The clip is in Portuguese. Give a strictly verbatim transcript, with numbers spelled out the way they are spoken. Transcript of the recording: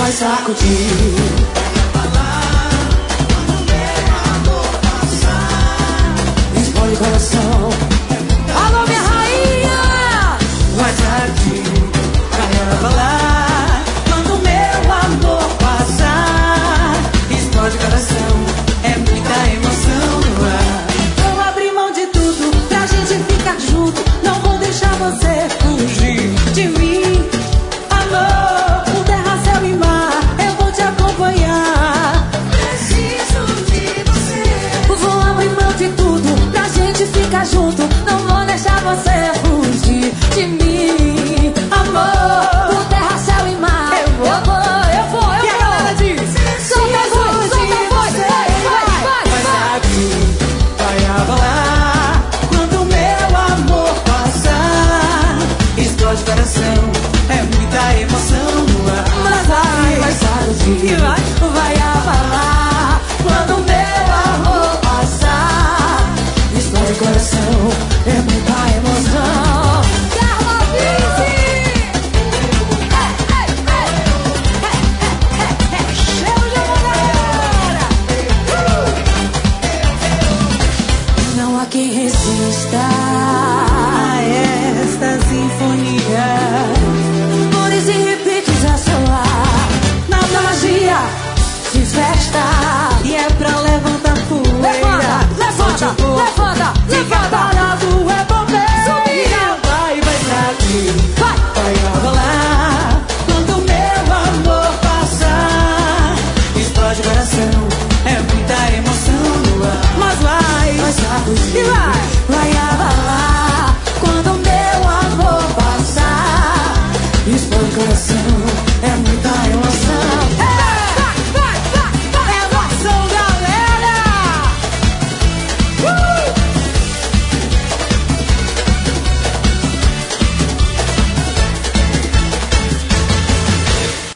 vai sacudir. Explode o coração. Alô, minha rainha! Vai sacudir, vai abalar. Quando o meu amor passar, explode o coração. É muita emoção no ar. Vou abrir mão de tudo pra gente ficar junto. Não vou deixar você fugir de mim. Amor, por terra, céu e mar, eu vou te acompanhar. Preciso de você. Vou abrir mão de tudo pra gente ficar junto. Não vou deixar você fugir de mim. Amor, por terra, céu e mar, eu vou, eu vou, eu vou, eu vou. E a galera diz: solta a voz, solta a voz, vai, vai, vai, vai sacudir, vai abalar. Quando o meu amor passar, explode o coração. É muita emoção no ar. Mas vai, Vai sacudir, e vai, vai abalar. quando o meu amor passar, explode o coração. É muita emoção. Carla Vizi! Cheio de amor, galera! Não há quem resista A esta sinfonia, flores e repiques a soar na magia de festa. e é pra levantar poeira. Levanta, levanta, Solte o corpo, levanta, fica levanta. parado, é bombeira. Subia. Vai, vai sacudir, Vai! vai abalar. Quando o meu amor passar, explode o coração. É muita emoção no ar. Mas vai, Vai sacudir, e vai,